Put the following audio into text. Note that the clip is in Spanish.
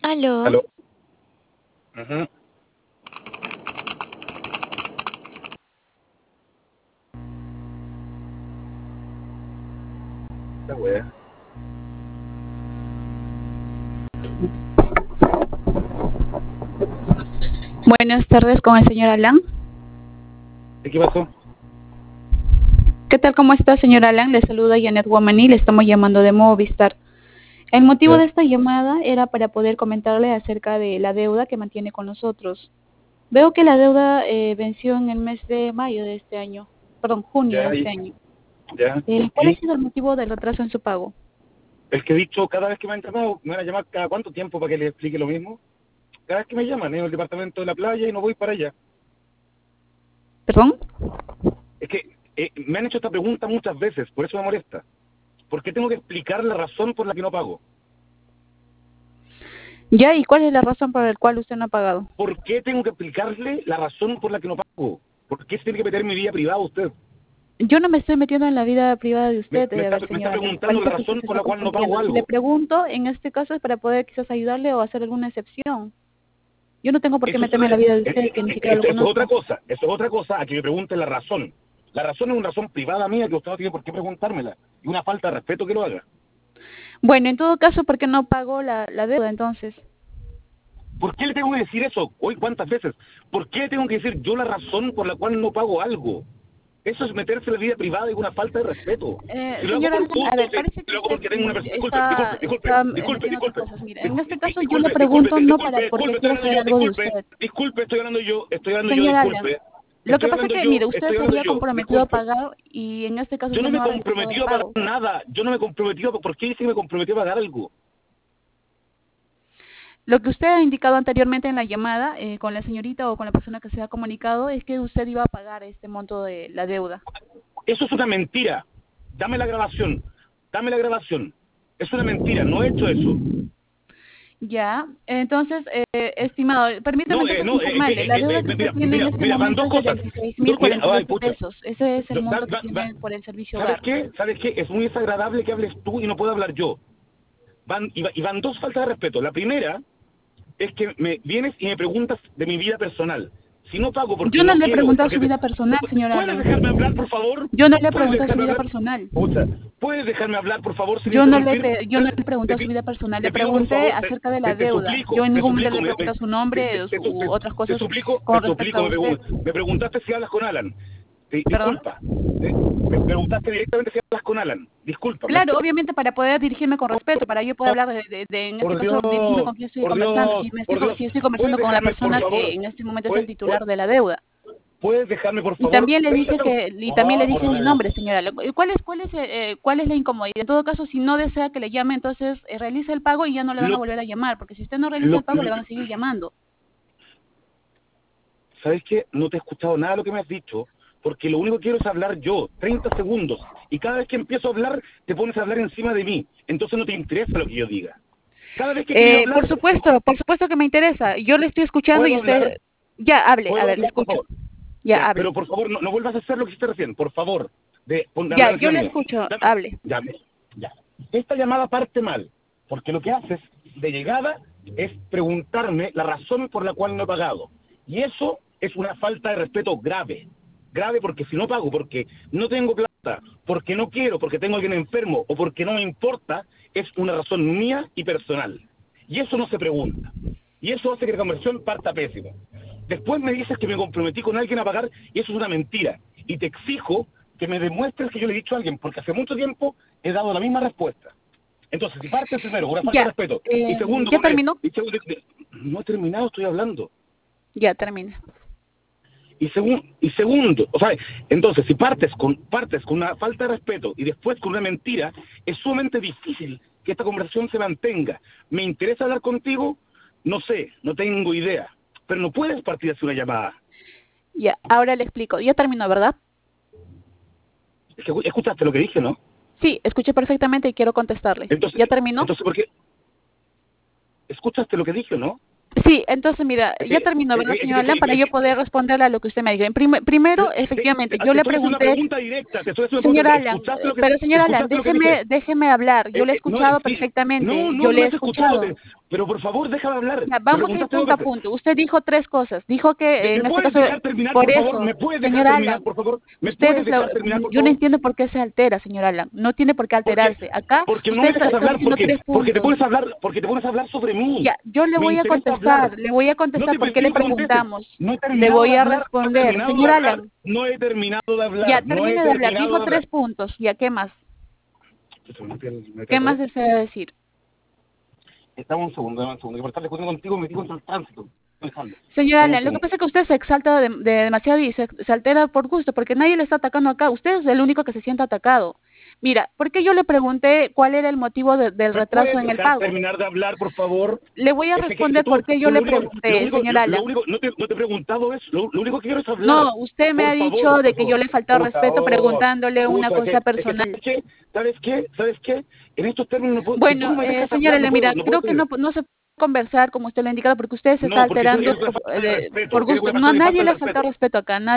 Aló, Aló. Ujú. La wea. Buenas tardes con el señor Alan. ¿Y qué pasó? ¿Qué tal? ¿Cómo está, señor Alan? Le saluda Janet Guamaní, le estamos llamando de Movistar. El motivo de Ya. esta llamada era para poder comentarle acerca de la deuda que mantiene con nosotros. Veo que la deuda venció en el mes de mayo de este año, perdón, junio de Ya, este año. ya. ¿Cuál ha Y sido el motivo del retraso en su pago? es que he dicho, cada vez que me han llamado, me van a llamar cada cuánto tiempo para que les explique lo mismo. Cada vez que me llaman, en el departamento de la playa y no voy para allá. ¿Perdón? Es que me han hecho esta pregunta muchas veces, por eso me molesta. ¿Por qué tengo que explicar la razón por la que no pago? Ya, ¿y cuál es la razón por la cual usted no ha pagado? ¿Por qué tengo que explicarle la razón por la que no pago? ¿Por qué se tiene que meter en mi vida privada usted? Yo no me estoy metiendo en la vida privada de Me, usted, me a está, ver, me está señora Alan. preguntando Parece la que usted razón se por está la cual no pago confundiendo. Si le algo. pregunto, en este caso es para poder quizás ayudarle o hacer alguna excepción. Yo no tengo por qué Eso, meterme en la vida de usted, que ni siquiera lo eso es otra conozco. cosa, eso es otra cosa a que me pregunten la razón. La razón es una razón privada mía que usted no tiene por qué preguntármela. Y una falta de respeto que lo haga. Bueno, en todo caso, ¿por qué no pagó la deuda entonces? ¿Por qué le tengo que decir eso? Hoy, ¿cuántas veces? ¿Por qué le tengo que decir yo la razón por la cual no pago algo? Eso es meterse en la vida privada y una falta de respeto. Si lo hago Señora por Alan, a gusto, ver, parece si que lo hago usted porque tengo una persona... Disculpe, está, disculpe, disculpe, está disculpe, metiendo otras disculpe. cosas. Mira, en este caso yo le Disculpe, disculpe, pregunto no para porque disculpe, estoy quiero hablando saber yo, algo de disculpe, usted. disculpe, estoy hablando yo, Señor Alan, disculpe. lo que pasa es que, mire, usted Estoy se hablando había yo, comprometido a disculpe. pagar y en este caso Yo usted no me no ha realizado el comprometido a pagar pago. nada. Yo no me comprometió. ¿Por qué dice que me comprometió a pagar algo? Lo que usted ha indicado anteriormente en la llamada con la señorita o con la persona que se ha comunicado es que usted iba a pagar este monto de la deuda. Eso es una mentira. Dame la grabación. Dame la grabación. Es una mentira. No he hecho eso. Ya, entonces, estimado, permítame No, entonces no, informarle, la deuda que usted tiene en este van momento dos es de cosas. 26.048 Ay, pucha. pesos. Ese es el monto que Va, va. tiene por el servicio ¿Sabes hogar. qué? ¿Sabes qué? Es muy desagradable que hables tú y no puedo hablar yo. Van dos faltas de respeto. La primera es que me vienes y me preguntas de mi vida personal. Si no pago porque Yo no no le he quiero, preguntado su vida personal, señor ¿puedes Alan. dejarme hablar, por favor? Yo no le he ¿Puedes preguntado su dejarme vida hablar? personal. Pucha, ¿puedes dejarme hablar, por favor, sin interrumpir? Yo no le he preguntado su vida personal. Le Te pido, por pregunté favor, acerca de la deuda. Yo en te ningún momento le suplico, he preguntado su nombre u otras cosas te con respecto suplico, a usted. me preguntaste si hablas con Alan. ¿Perdón? Disculpa, me preguntaste directamente si hablas con Alan. Discúlpame. Claro, obviamente para poder dirigirme con respeto, para yo poder hablar en este Por caso, dirigirme Dios, con quién estoy por conversando. Dios, por Dios. Si estoy ¿Puedes conversando con la dejarme, por persona que favor? en este momento es el ¿Puedes, titular de la deuda. puedes dejarme, por Y favor, también le 30 dije segundos? y también le dije Por mi Dios. nombre, señora. ¿Cuál es la incomodidad? En todo caso, si no desea que le llame, entonces realice el pago y ya no le van a Lo, volver a llamar, porque si usted no realiza lo, el pago, le van a seguir llamando. ¿Sabes qué? No te he escuchado nada de lo que me has dicho, porque lo único que quiero es hablar yo, 30 segundos. Y cada vez que empiezo a hablar, te pones a hablar encima de mí. Entonces no te interesa lo que yo diga. Cada vez que he querido hablar, Por supuesto que me interesa. Yo le estoy escuchando y ¿puedo hablar? usted ya hable, a ¿Puedo ver, le hablar, por escucho. favor? Ya Ya, hable. pero por favor, no vuelvas a hacer lo que hiciste recién, por favor, de Ya, hablar yo encima le mío. escucho, Dame, hable. ya, ya. Esta llamada parte mal, porque lo que haces de llegada es preguntarme la razón por la cual no he pagado. Y eso es una falta de respeto grave. Grave porque si no pago, porque no tengo plata, porque no quiero, porque tengo a alguien enfermo o porque no me importa, es una razón mía y personal. Y eso no se pregunta. Y eso hace que la conversión parta pésimo. Después me dices que me comprometí con alguien a pagar y eso es una mentira. Y te exijo que me demuestres que yo le he dicho a alguien, porque hace mucho tiempo he dado la misma respuesta. Entonces, si partes primero, una falta de Ya, respeto, y segundo, ya terminó. no he terminado, estoy hablando. Ya termina. Y segundo, o sea, entonces, si partes con una falta de respeto y después con una mentira, es sumamente difícil que esta conversación se mantenga. ¿Me interesa hablar contigo? No sé, no tengo idea. Pero no puedes partir así una llamada. Ya, ahora le explico. Ya terminó, ¿verdad? Es que escuchaste lo que dije, ¿no? Sí, escuché perfectamente y quiero contestarle. Entonces, ¿Ya terminó? ¿por qué? ¿Escuchaste lo que dije, no? Sí, entonces mira, ya terminó, ¿verdad, señor Alan? Para yo poder responderle a lo que usted me dijo. Primero, efectivamente, yo Te le estoy haciendo una pregunté, pregunta directa, te estoy haciendo una señor pregunta. Alan, pero señor Alan, ¿Escuchaste lo que dije? déjeme hablar. Yo le he No, escuchado sí, perfectamente. no Yo me le he has escuchado. escuchado. Pero por favor, déjame hablar. Ya, Me vamos a ir preguntaste punto a dos veces. punto. Usted dijo tres cosas. Dijo que en ¿Me este puedes caso, dejar terminar, por por favor? eso, ¿Me puedes dejar señor terminar, Alan, por favor? ¿Me usted puedes es la, dejar terminar, por yo no favor? entiendo por qué se altera, señor Alan. No tiene por qué Porque, alterarse. Acá porque no usted me dejas está hablar, diciendo tres porque puntos. te pones a hablar sobre mí. Ya, yo le Me voy a interesa hablar. contestar, le voy a No contestar te por qué pido le que contestes. preguntamos. No he Le terminado de voy a hablar, no he responder. terminado de Señor hablar, Alan, no he terminado de ya hablar, no he termine de hablar. terminado Dijo de hablar. tres puntos. Ya, ¿qué más? ¿Me ¿Qué trato más de? desea decir? Estamos un segundo, que por estar discutiendo contigo me digo contra el tránsito. Manejando. Señor Dame un Alan, lo que segundo. pasa es que usted se exalta de demasiado y se altera por gusto, porque nadie le está atacando acá. Usted es el único que se siente atacado. Mira, ¿por qué yo le pregunté cuál era el motivo del ¿Me retraso puedes en el dejar pago? terminar de hablar, por favor? Le voy a Es que responder por qué yo tú le pregunté, señor lo Alan. único, no te he preguntado eso, lo único que quiero es hablar. No, usted me ha Por dicho favor, de que yo le faltó por respeto favor. preguntándole una Puta, cosa es que personal. ¿sabes qué? En estos términos no puedo, si tú Bueno, no me dejas señora, hablar, mira, no puedo creo que seguir. no se puede conversar como usted lo ha indicado porque usted se está No, porque alterando eres una falta de por respeto, eres gusto. una No, a persona que falta nadie el le ha faltado respeto. respeto acá.